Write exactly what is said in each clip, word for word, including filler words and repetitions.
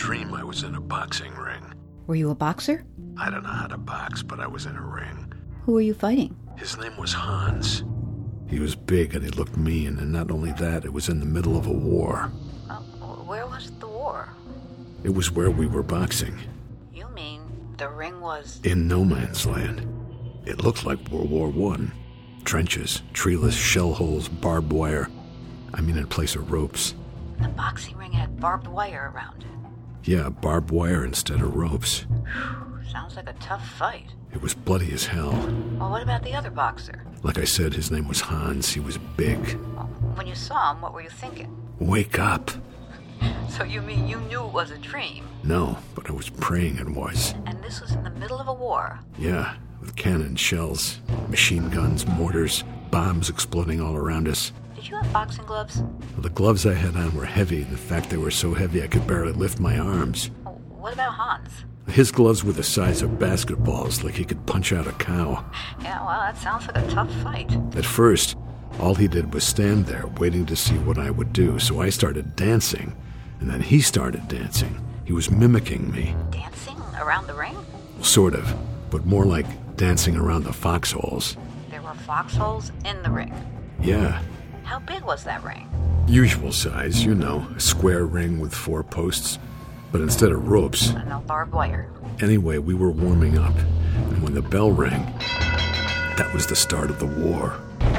dream I was in a boxing ring. Were you a boxer? I don't know how to box, but I was in a ring. Who were you fighting? His name was Hans. He was big and he looked mean, and not only that, it was in the middle of a war. Uh, where was the war? It was where we were boxing. You mean the ring was... In no man's land. It looked like World War One. Trenches, treeless shell holes, barbed wire. I mean, in place of ropes. The boxing ring had barbed wire around it. Yeah, barbed wire instead of ropes. Sounds like a tough fight. It was bloody as hell. Well, what about the other boxer? Like I said, his name was Hans. He was big. Well, when you saw him, what were you thinking? Wake up. So you mean you knew it was a dream? No, but I was praying it was. And this was in the middle of a war? Yeah, with cannon, shells, machine guns, mortars, bombs exploding all around us. Did you have boxing gloves? The gloves I had on were heavy. In fact, they were so heavy I could barely lift my arms. Oh, what about Hans? His gloves were the size of basketballs, like he could punch out a cow. Yeah, well, that sounds like a tough fight. At first, all he did was stand there, waiting to see what I would do, so I started dancing. And then he started dancing. He was mimicking me. Dancing around the ring? Sort of, but more like dancing around the foxholes. There were foxholes in the ring? Yeah. How big was that ring? Usual size, you know, a square ring with four posts. But instead of ropes... No barbed wire. Anyway, we were warming up, and when the bell rang, that was the start of the war.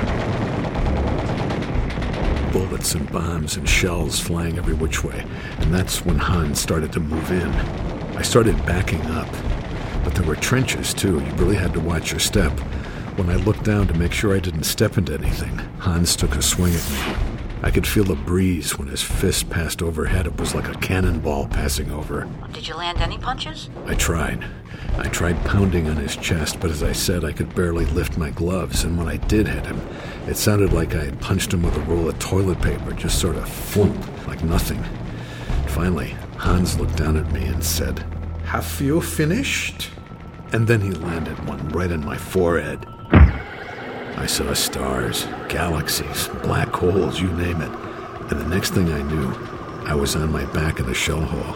Bullets and bombs and shells flying every which way, and that's when Hans started to move in. I started backing up, but there were trenches too. You really had to watch your step. When I looked down to make sure I didn't step into anything, Hans took a swing at me. I could feel the breeze when his fist passed overhead. It was like a cannonball passing over. Did you land any punches? I tried. I tried pounding on his chest, but as I said, I could barely lift my gloves, and when I did hit him, it sounded like I had punched him with a roll of toilet paper, just sort of thump, like nothing. Finally, Hans looked down at me and said, "Have you finished?" And then he landed one right on my forehead. I saw stars, galaxies, black holes, you name it. And the next thing I knew, I was on my back in a shell hole.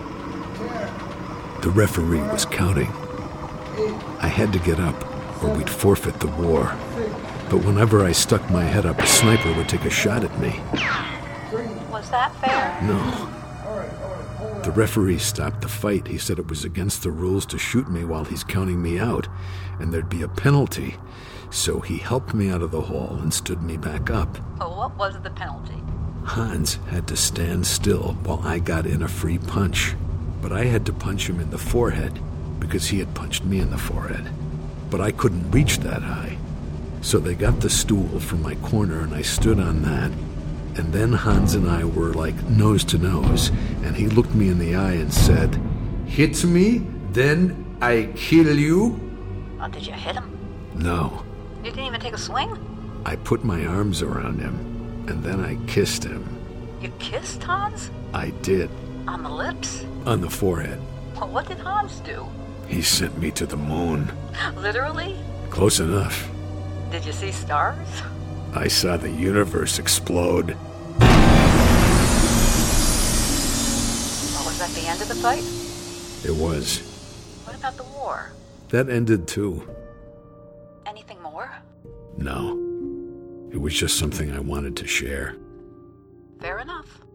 The referee was counting. I had to get up, or we'd forfeit the war. But whenever I stuck my head up, a sniper would take a shot at me. Was that fair? No. The referee stopped the fight. He said it was against the rules to shoot me while he's counting me out, and there'd be a penalty. So he helped me out of the hole and stood me back up. Well, what was the penalty? Hans had to stand still while I got in a free punch. But I had to punch him in the forehead because he had punched me in the forehead. But I couldn't reach that high. So they got the stool from my corner and I stood on that. And then Hans and I were like nose to nose. And he looked me in the eye and said, "Hit me, then I kill you." Oh, did you hit him? No. You didn't even take a swing? I put my arms around him, and then I kissed him. You kissed Hans? I did. On the lips? On the forehead. Well, what did Hans do? He sent me to the moon. Literally? Close enough. Did you see stars? I saw the universe explode. Well, was that the end of the fight? It was. What about the war? That ended too. Anything more? No. It was just something I wanted to share. Fair enough.